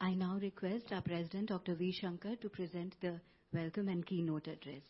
I now request our President, Dr. V. Shankar, to present the welcome and keynote address.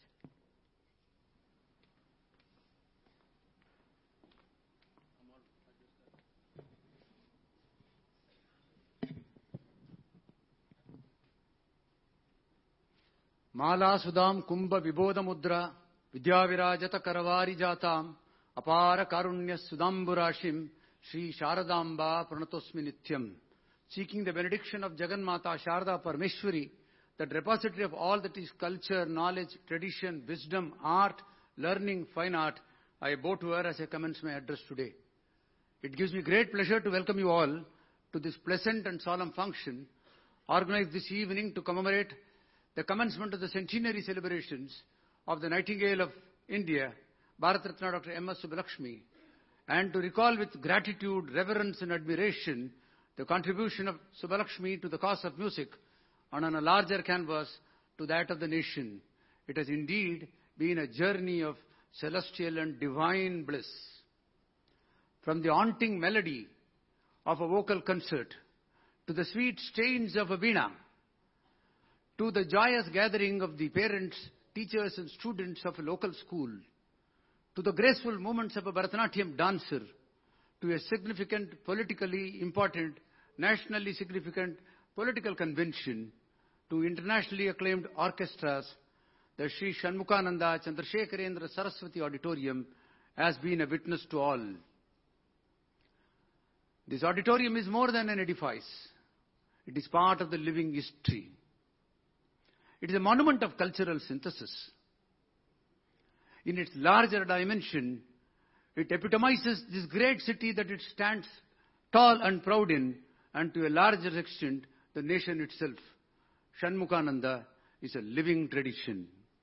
Mala Sudam Kumbha Vibodha Mudra Vidyavirajata Karavari Jatam Apara Karunya Sudamburashim Sri Sharadamba Pranatosmi Nityam. Seeking the benediction of Jagannmata Sharada Parmeshwari, that repository of all that is culture, knowledge, tradition, wisdom, art, learning, fine art, I bow to her as I commence my address today. It gives me great pleasure to welcome you all to this pleasant and solemn function organized this evening to commemorate the commencement of the centenary celebrations of the Nightingale of India, Bharat Ratna Dr. M.S. Subbulakshmi, and to recall with gratitude, reverence and admiration the contribution of Subbulakshmi to the cause of music and on a larger canvas to that of the nation. It has indeed been a journey of celestial and divine bliss. From the haunting melody of a vocal concert, to the sweet strains of a veena, to the joyous gathering of the parents, teachers and students of a local school, to the graceful movements of a Bharatanatyam dancer, to a significant, politically important, nationally significant political convention, to internationally acclaimed orchestras, the Sri Shanmukhananda Chandrasekharendra Saraswati Auditorium has been a witness to all. This auditorium is more than an edifice. It is part of the living history. It is a monument of cultural synthesis. In its larger dimension, it epitomizes this great city that it stands tall and proud in, and to a larger extent, the nation itself. Shanmukhananda is a living tradition.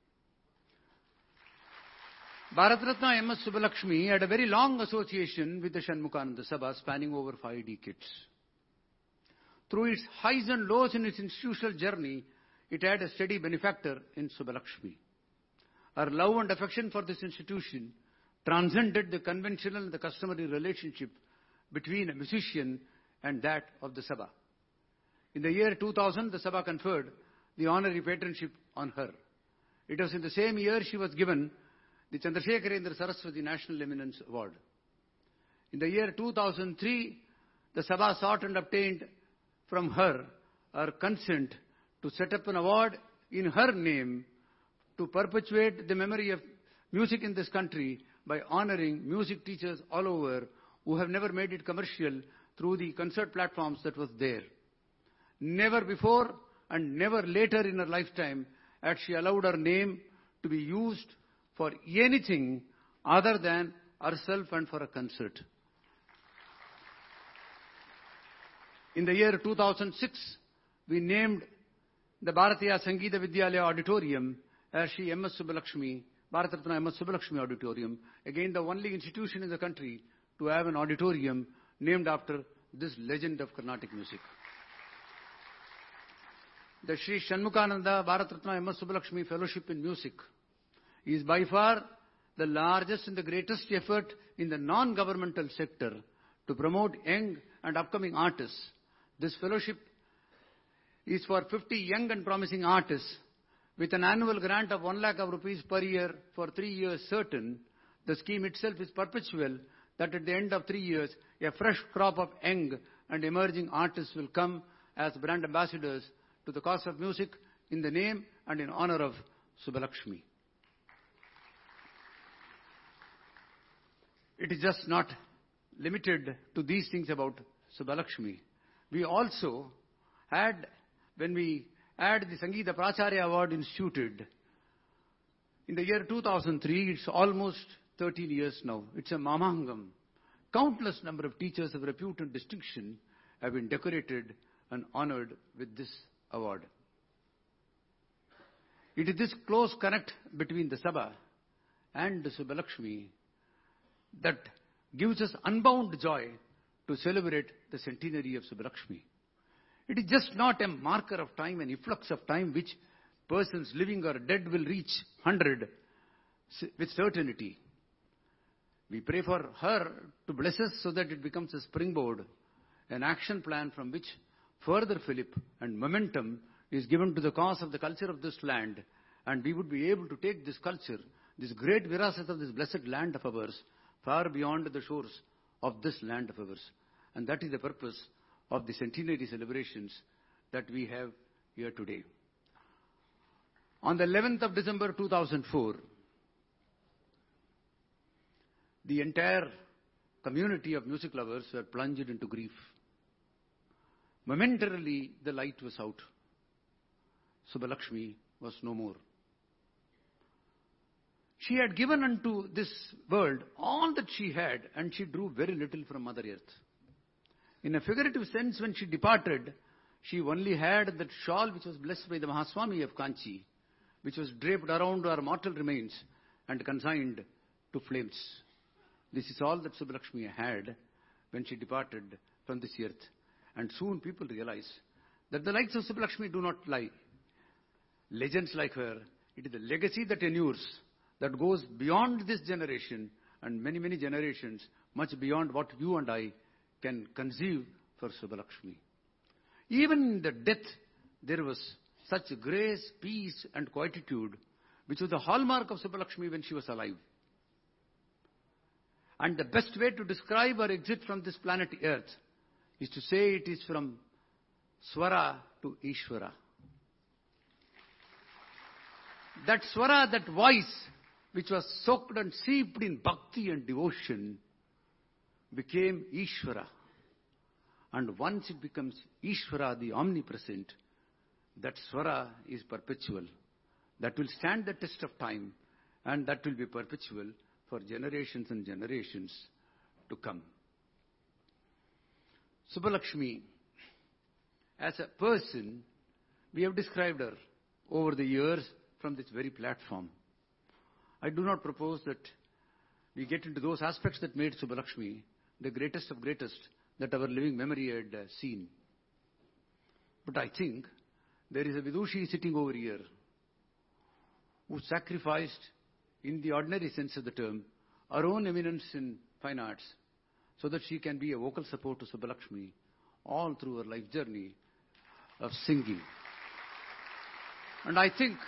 Bharat Ratna M.S. Subbulakshmi had a very long association with the Shanmukhananda Sabha spanning over 5 decades. Through its highs and lows in its institutional journey, it had a steady benefactor in Subbulakshmi. Her love and affection for this institution transcended the conventional and the customary relationship between a musician and that of the Sabha. In the year 2000, the Sabha conferred the honorary patronship on her. It was in the same year she was given the Chandrasekharendra Saraswati National Eminence Award. In the year 2003, the Sabha sought and obtained from her consent to set up an award in her name to perpetuate the memory of music in this country by honoring music teachers all over who have never made it commercial through the concert platforms that was there. Never before and never later in her lifetime had she allowed her name to be used for anything other than herself and for a concert. In the year 2006, we named the Bharatiya Sangeeta Vidyalaya Auditorium as Sri M.S. Subbulakshmi, Bharat Ratna M.S. Subbulakshmi Auditorium, again the only institution in the country to have an auditorium named after this legend of Carnatic music. The Sri Shanmukhananda Bharat Ratna M.S. Subbulakshmi Fellowship in Music is by far the largest and the greatest effort in the non-governmental sector to promote young and upcoming artists. This fellowship is for 50 young and promising artists with an annual grant of 1 lakh of rupees per year for 3 years certain. The scheme itself is perpetual, that at the end of 3 years, a fresh crop of young and emerging artists will come as brand ambassadors to the cause of music in the name and in honor of Subbulakshmi. It is just not limited to these things about Subbulakshmi. We also had, when we had the Sangeeta Pracharya Award instituted, in the year 2003, it's almost 13 years now. It's a mamangam. Countless number of teachers of repute and distinction have been decorated and honored with this award. It is this close connect between the Sabha and the Subbulakshmi that gives us unbound joy to celebrate the centenary of Subbulakshmi. It is just not a marker of time, an efflux of time which persons living or dead will reach 100 with certainty. We pray for her to bless us so that it becomes a springboard, an action plan from which further fillip and momentum is given to the cause of the culture of this land, and we would be able to take this culture, this great virasat of this blessed land of ours, far beyond the shores of this land of ours. And that is the purpose of the centenary celebrations that we have here today. On the 11th of December 2004, the entire community of music lovers were plunged into grief. Momentarily, the light was out. Subbalakshmi was no more. She had given unto this world all that she had, and she drew very little from Mother Earth. In a figurative sense, when she departed, she only had that shawl which was blessed by the Mahaswami of Kanchi, which was draped around her mortal remains and consigned to flames. This is all that Subbalakshmi had when she departed from this earth. And soon people realize that the likes of Subbalakshmi do not lie. Legends like her, it is the legacy that endures, that goes beyond this generation and many, many generations, much beyond what you and I can conceive for Subbalakshmi. Even in the death, there was such grace, peace and quietude, which was the hallmark of Subbalakshmi when she was alive. And the best way to describe her exit from this planet Earth is to say it is from Swara to Ishvara. That Swara, that voice, which was soaked and seeped in bhakti and devotion, became Ishvara. And once it becomes Ishvara, the omnipresent, that Swara is perpetual. That will stand the test of time, and that will be perpetual for generations and generations to come. Subbalakshmi, as a person, we have described her over the years from this very platform. I do not propose that we get into those aspects that made Subbalakshmi the greatest of greatest that our living memory had seen. But I think there is a Vidushi sitting over here who sacrificed, in the ordinary sense of the term, her own eminence in fine arts so that she can be a vocal support to Subbalakshmi all through her life journey of singing. And I think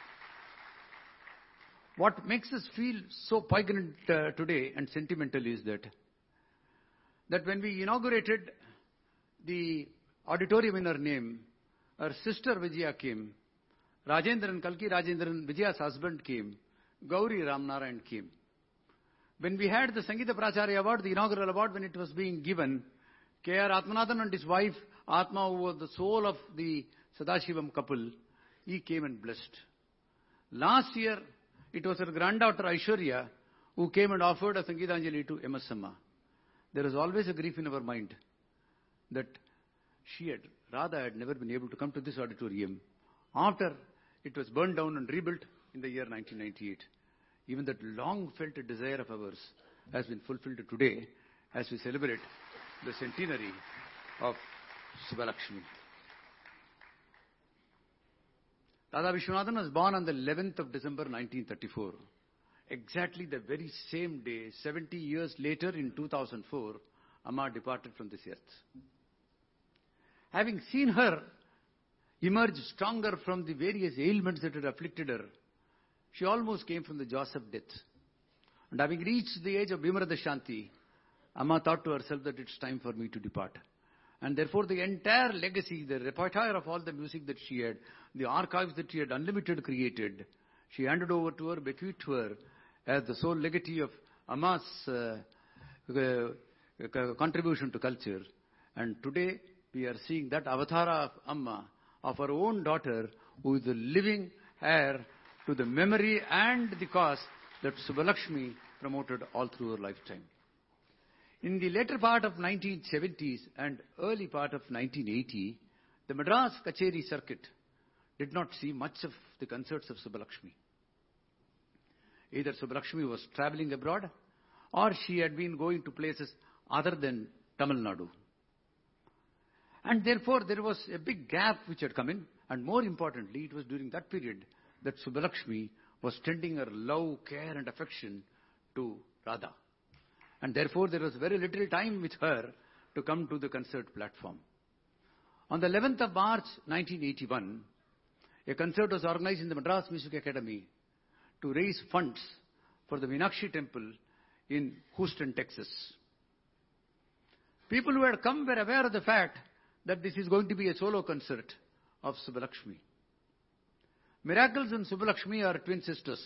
what makes us feel so poignant today and sentimental is that when we inaugurated the auditorium in her name, her sister Vijaya came, Rajendran, Kalki Rajendran, Vijaya's husband came, Gauri Ramnarayan came. When we had the Sangeeta Pracharya Award, the inaugural award, when it was being given, K.R. Atmanathan and his wife Atma, who was the soul of the Sadashivam couple, he came and blessed. Last year, it was her granddaughter Aishwarya who came and offered a Sangeetanjali to M.S. Amma. There is always a grief in our mind that Radha had never been able to come to this auditorium after it was burned down and rebuilt in the year 1998. Even that long-felt desire of ours has been fulfilled today as we celebrate the centenary of Subbalakshmi. Radha Vishwanathan was born on the 11th of December 1934. Exactly the very same day, 70 years later in 2004, Amma departed from this earth. Having seen her emerge stronger from the various ailments that had afflicted her, she almost came from the jaws of death. And having reached the age of Vimarada Shanti, Amma thought to herself that it's time for me to depart. And therefore the entire legacy, the repertoire of all the music that she had, the archives that she had unlimited created, she handed over to her, bequeathed to her as the sole legatee of Amma's contribution to culture. And today we are seeing that avatara of Amma, of her own daughter, who is the living heir to the memory and the cause that Subbalakshmi promoted all through her lifetime. In the later part of 1970s and early part of 1980, the Madras Kacheri circuit did not see much of the concerts of Subbalakshmi. Either Subbalakshmi was traveling abroad or she had been going to places other than Tamil Nadu. And therefore there was a big gap which had come in, and more importantly, it was during that period that Subbalakshmi was tending her love, care and affection to Radha. And therefore there was very little time with her to come to the concert platform. On the 11th of March 1981, a concert was organized in the Madras Music Academy to raise funds for the Meenakshi Temple in Houston, Texas. People who had come were aware of the fact that this is going to be a solo concert of Subbalakshmi. Miracles and Subbalakshmi are twin sisters.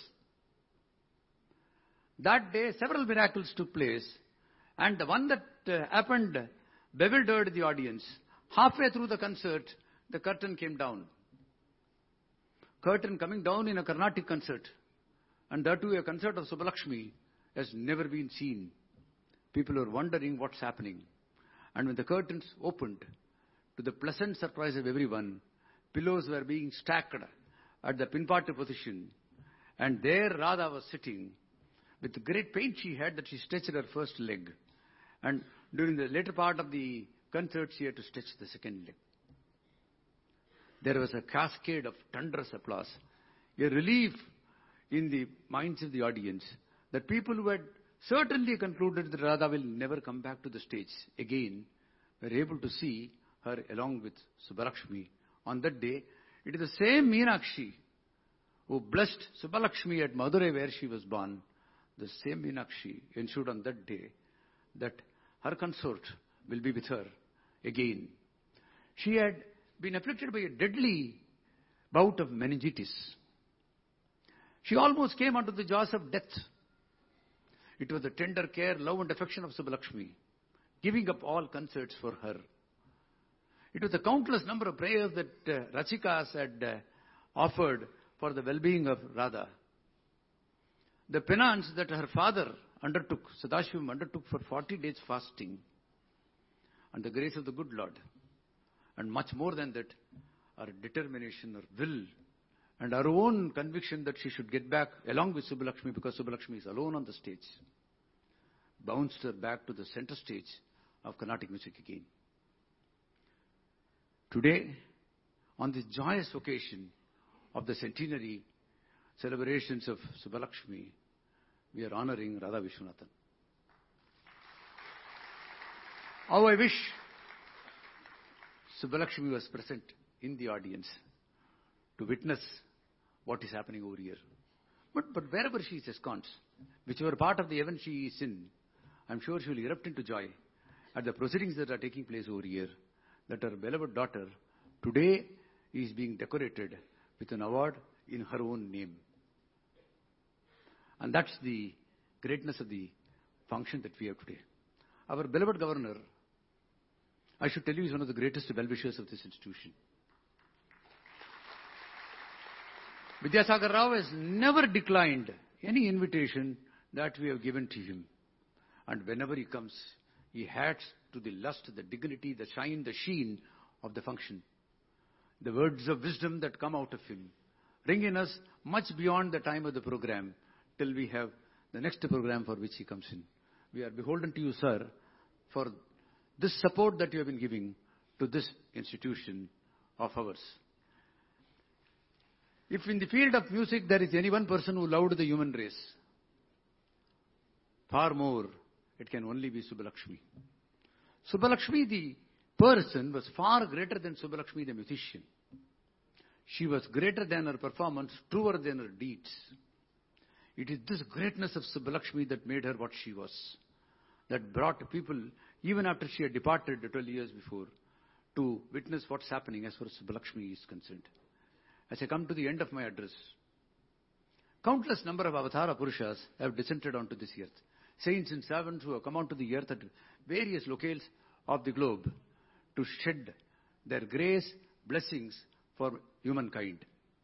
That day, several miracles took place, and the one that happened bewildered the audience. Halfway through the concert, the curtain came down. Curtain coming down in a Carnatic concert, and that too a concert of Subbalakshmi, has never been seen. People were wondering what's happening. And when the curtains opened, to the pleasant surprise of everyone, pillows were being stacked at the pinparty position, and there Radha was sitting. With the great pain she had that she stretched her first leg. And during the later part of the concert, she had to stretch the second leg. There was a cascade of thunderous applause, a relief in the minds of the audience that people who had certainly concluded that Radha will never come back to the stage again were able to see her along with Subbalakshmi. On that day, it is the same Meenakshi who blessed Subbalakshmi at Madurai where she was born. The same Meenakshi ensured on that day that her consort will be with her again. She had been afflicted by a deadly bout of meningitis. She almost came unto the jaws of death. It was the tender care, love and affection of Subbalakshmi, giving up all concerts for her. It was the countless number of prayers that Rachikas had offered for the well-being of Radha. The penance that her father undertook, Sadashivam undertook for 40 days fasting, and the grace of the good Lord, and much more than that, our determination, our will, and our own conviction that she should get back along with Subbalakshmi, because Subbalakshmi is alone on the stage, bounced her back to the center stage of Carnatic music again. Today, on this joyous occasion of the centenary celebrations of Subbalakshmi, we are honoring Radha Vishwanathan. How I wish Subbalakshmi was present in the audience to witness what is happening over here. But wherever she is ensconced, whichever part of the event she is in, I'm sure she will erupt into joy at the proceedings that are taking place over here, that her beloved daughter today is being decorated with an award in her own name. And that's the greatness of the function that we have today. Our beloved governor, I should tell you, is one of the greatest well-wishers of this institution. Vidyasagar Rao has never declined any invitation that we have given to him. And whenever he comes, he adds to the lust, the dignity, the shine, the sheen of the function. The words of wisdom that come out of him ring in us much beyond the time of the program, till we have the next program for which he comes in. We are beholden to you, sir, for this support that you have been giving to this institution of ours. If in the field of music there is any one person who loved the human race, far more, it can only be Subbalakshmi. Subbalakshmi, the person, was far greater than Subbalakshmi, the musician. She was greater than her performance, truer than her deeds. It is this greatness of Subbalakshmi that made her what she was, that brought people, even after she had departed 12 years before, to witness what's happening as far as Subbalakshmi is concerned. As I come to the end of my address, countless number of Avatara Purushas have descended onto this earth. Saints and servants who have come onto the earth at various locales of the globe to shed their grace, blessings for humankind.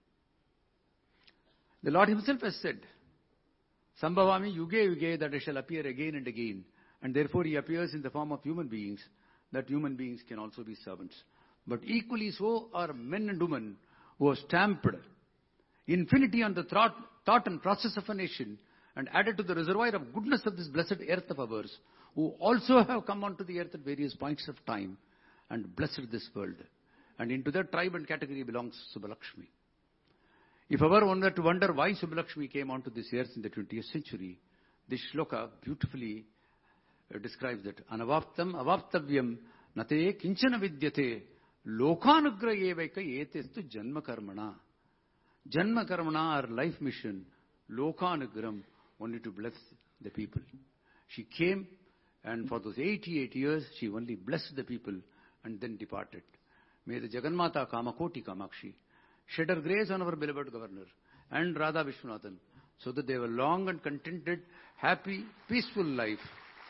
The Lord himself has said, Sambhavami yuge yuge, that I shall appear again and again. And therefore he appears in the form of human beings, that human beings can also be servants. But equally so are men and women who have stamped infinity on the thought and process of a nation and added to the reservoir of goodness of this blessed earth of ours, who also have come onto the earth at various points of time and blessed this world. And into that tribe and category belongs Subbalakshmi. If ever one were to wonder why Subbalakshmi came onto this earth in the 20th century, this shloka beautifully describes that. Anavaptam avaptavyam nate kinchana vidyate Lokanugra evaika etestu janma karmana. Janma karmana, our life mission, Lokanugram, only to bless the people. She came, and for those 88 years, she only blessed the people and then departed. May the Jagannatha Kamakoti Kamakshi shed her grace on our beloved governor and Radha Vishwanathan, so that they have a long and contented, happy, peaceful life.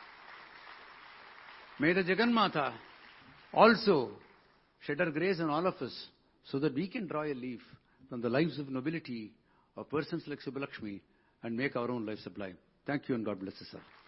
May the Jagannatha also shed her grace on all of us, so that we can draw a leaf from the lives of nobility of persons like Subbalakshmi and make our own life sublime. Thank you and God bless us all.